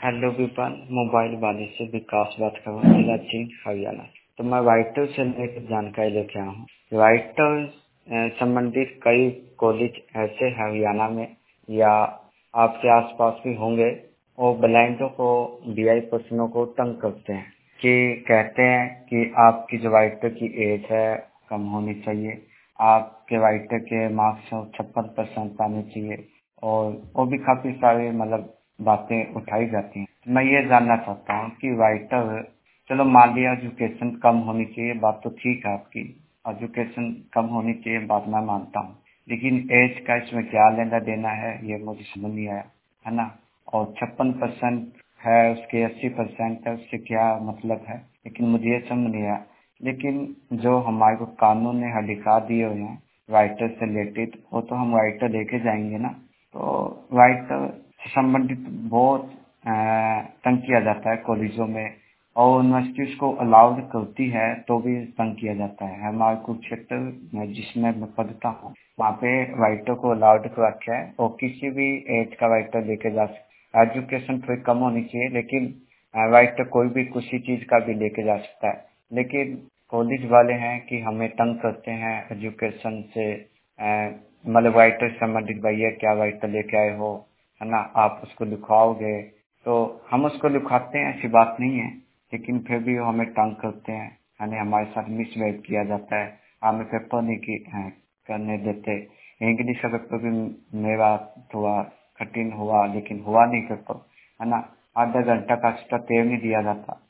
Hello विपान, mobile वाले से विकास बात कर रहा हूँ, जिला जींद हरियाणा। तो मैं राइटर से लेकर जानकारी लेके आया हूँ। राइटर संबंधित कई कॉलेज ऐसे हैं हरियाणा में या आपके आसपास भी होंगे, और ब्लाइंडों को बीआई पर्सनों को तंग करते हैं कि कहते हैं कि आपकी जो राइटर की एज है कम होनी चाहिए, आपके राइटर के मार्क्स 56% आने चाहिए, और वो भी काफी सारे मतलब बातें उठाई जाती हैं। तो मैं ये जानना चाहता हूँ कि राइटर, चलो मान लिया एजुकेशन कम होनी चाहिए, बात तो ठीक है आपकी, एजुकेशन कम होनी चाहिए बात मैं मानता हूँ, लेकिन एज का इसमें क्या लेना देना है ये मुझे समझ नहीं आया, है ना। और 56% है, उसके 80% है, उससे क्या मतलब है, लेकिन मुझे ये समझ नहीं आया। लेकिन जो हमारे को कानून ने अधिकार दिए हुए हैं राइटर से रिलेटेड, वो तो हम राइटर लेके जाएंगे ना। तो राइटर से संबंधित बहुत तंग किया जाता है कॉलेजों में, और यूनिवर्सिटी उसको अलाउड करती है तो भी तंग किया जाता है। हमारे कुरुक्षेत्र में जिसमें मैं पढ़ता हूँ, वहाँ पे राइटर को अलाउड कर रखा है, और किसी भी एज का राइटर लेके जा सकता है। एजुकेशन थोड़ी कम होनी चाहिए, लेकिन राइटर कोई भी किसी चीज का भी लेके जा सकता है। लेकिन कॉलेज वाले हैं कि हमें तंग करते हैं एजुकेशन से, मतलब राइटर से संबंधित, भैया क्या राइटर लेके आए हो, है ना, आप उसको लिखवाओगे। तो हम उसको लिखवाते हैं, ऐसी बात नहीं है, लेकिन फिर भी वो हमें तंग करते हैं, यानी हमारे साथ मिसबिहेव किया जाता है। हमें पेपर नहीं करने देते। इंग्लिश का पेपर भी मेरा थोड़ा कठिन हुआ, लेकिन हुआ नहीं पेपर, है ना। आधा घंटा का एक्स्ट्रा टाइम नहीं दिया जाता,